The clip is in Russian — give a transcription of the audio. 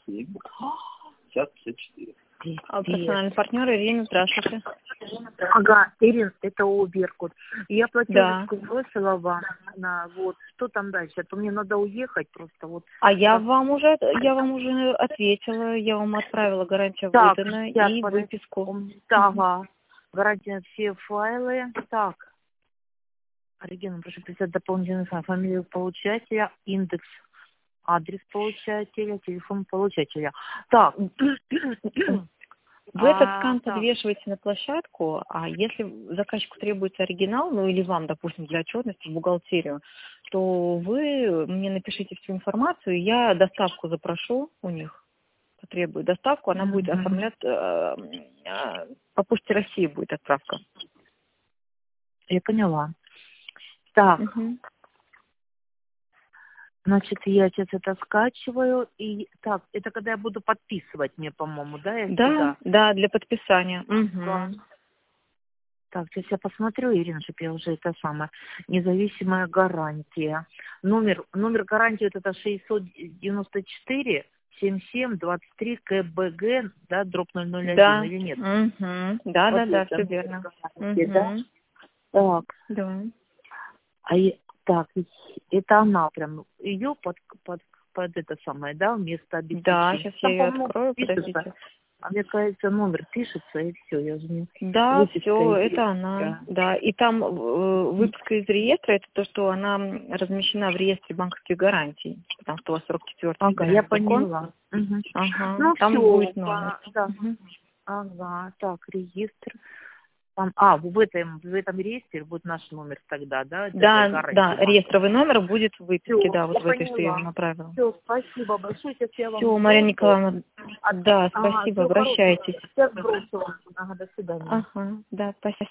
Сейчас 54. Персональный партнер Ирина, здравствуйте. Ага, Ирина, это Беркут. Я Да. платежку бросила вам на вот. Что там дальше? А то мне надо уехать просто вот. А я вам уже ответила, я вам отправила гарантию Так, выдана сейчас, и подожди. выписку. Ага. Гарантия все файлы. Так. Оригинал, прошу писать дополнительную фамилию получателя, индекс, адрес получателя, телефон получателя. Так. Вы этот скан так. подвешиваете на площадку, а если заказчику требуется оригинал, ну или вам, допустим, для отчетности в бухгалтерию, то вы мне напишите всю информацию, и я доставку запрошу у них, потребую доставку, она будет оформлять, по Почте России будет отправка. Я поняла. Так. Значит, я сейчас это скачиваю. И так, это когда я буду подписывать мне, по-моему, да? Да, для подписания. Так, сейчас я посмотрю, Ирина, чтобы я уже это самое. Независимая гарантия. Номер гарантии вот это 694 77 23 КБГ, да, дробь 001, да. или нет? Да, Вот да, это, все верно. да? Так. Да. Так, это она прям, ее под это самое, да, вместо обеспечения. Да, сейчас я ее открою, пишется, подождите. а мне кажется, номер пишется, и все, я же не... Да, выписка все, из это она. Да, и там выписка из реестра, это то, что она размещена в реестре банковских гарантий, потому что у вас 44-й Ага, я закон. поняла. Ага, Ну, там все, будет номер. да. Ага, так, реестр. Там, в этом реестре будет наш номер тогда, да? Да, гарантии. реестровый номер будет в выписке, Всё, да, вот я в этой, что я поняла. вам направила. Все, спасибо большое. Сейчас я вам... Все, Мария Николаевна, да, спасибо, всего хорошего. обращайтесь. Сейчас бросила. Ага, до свидания. Ага, да, спасибо.